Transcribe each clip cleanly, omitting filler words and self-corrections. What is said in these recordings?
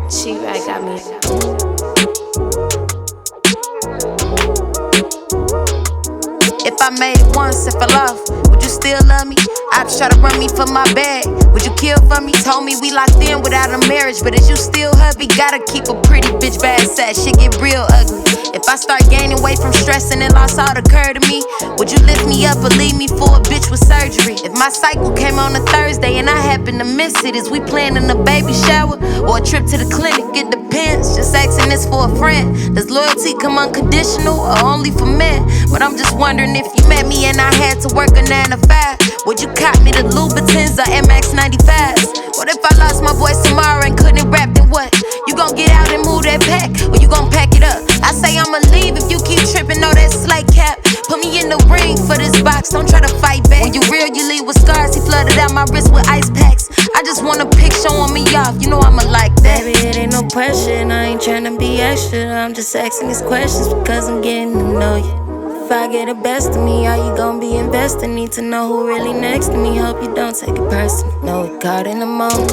She right got me. If I made it once, if I love, would you still love me? I try to run me for my bag. Would you kill for me? Told me we locked in without a marriage, but is you still hubby? Gotta keep a pretty bitch bad sad. Shit get real ugly. If I start gaining weight from stressing and loss all occur to me, would you lift me up or leave me for a bitch with surgery? If my cycle came on a Thursday and I happen to miss it, is we planning a baby shower or a trip to the clinic? It depends. Just asking this for a friend. Does loyalty come unconditional or only for men? But I'm just wondering if you met me and I had to work a 9 to 5, would you cop me the Louboutins or MX 95s? What if I lost my voice tomorrow and couldn't rap, then what? You gon' get out and move that pack, or you gon' pack it up? I say I'ma leave if you keep tripping, know that slate cap. Put me in the ring for this box, don't try to fight back. When you real, you leave with scars. He flooded out my wrist with ice packs. I just want a pic showing me off, you know I'ma like that. Baby, it ain't no pressure, and I ain't tryna be extra. I'm just asking these questions because I'm getting to know you. If I get the best of me, are you gon' be invested? Need to know who really next to me. Hope you don't take it personal. Know we caught in the moment.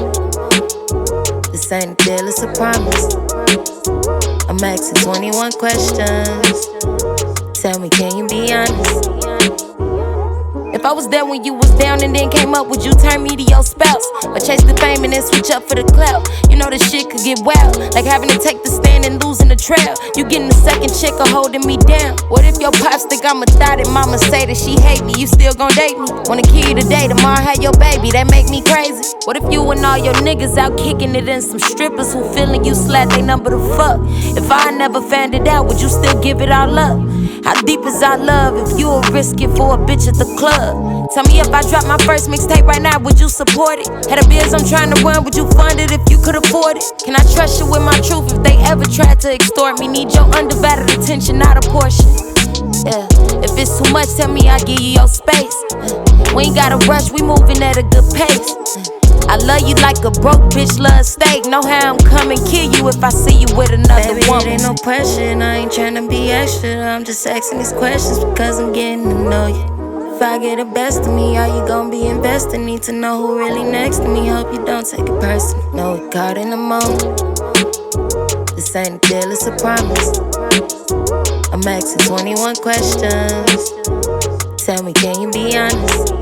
This ain't a deal, it's a promise. I'm asking 21 questions. Tell me, can you be honest? If I was there when you was down and then came up, would you turn me to your spouse? Or chase the fame and then switch up for the clout? You know this shit could get wild, like having to take the stand and losing the trail. You getting a second chick or holding me down? What if your pops think I'm a thot and mama say that she hate me? You still gon' date me? Wanna kill you today, tomorrow have your baby, that make me crazy. What if you and all your niggas out kicking it and some strippers who feeling you slap they number to fuck? If I never found it out, would you still give it all up? How deep is our love if you'll risk it for a bitch at the club? Tell me if I drop my first mixtape right now, would you support it? Had the bills I'm trying to run, would you fund it if you could afford it? Can I trust you with my truth if they ever tried to extort me? Need your undivided attention, not a portion. Yeah, if it's too much, tell me I'll give you your space. We ain't gotta rush, we moving at a good pace. I love you like a broke bitch love steak. Know how I'm coming, kill you if I see you with another Baby, woman. it ain't no pressure, and I ain't tryna be extra. I'm just asking these questions because I'm getting to know you. If I get the best of me, are you gon' be invested? Need to know who really next to me. Hope you don't take it personal. Know we caught in the moment. This ain't a deal, it's a promise. I'm asking 21 questions. Tell me, can you be honest?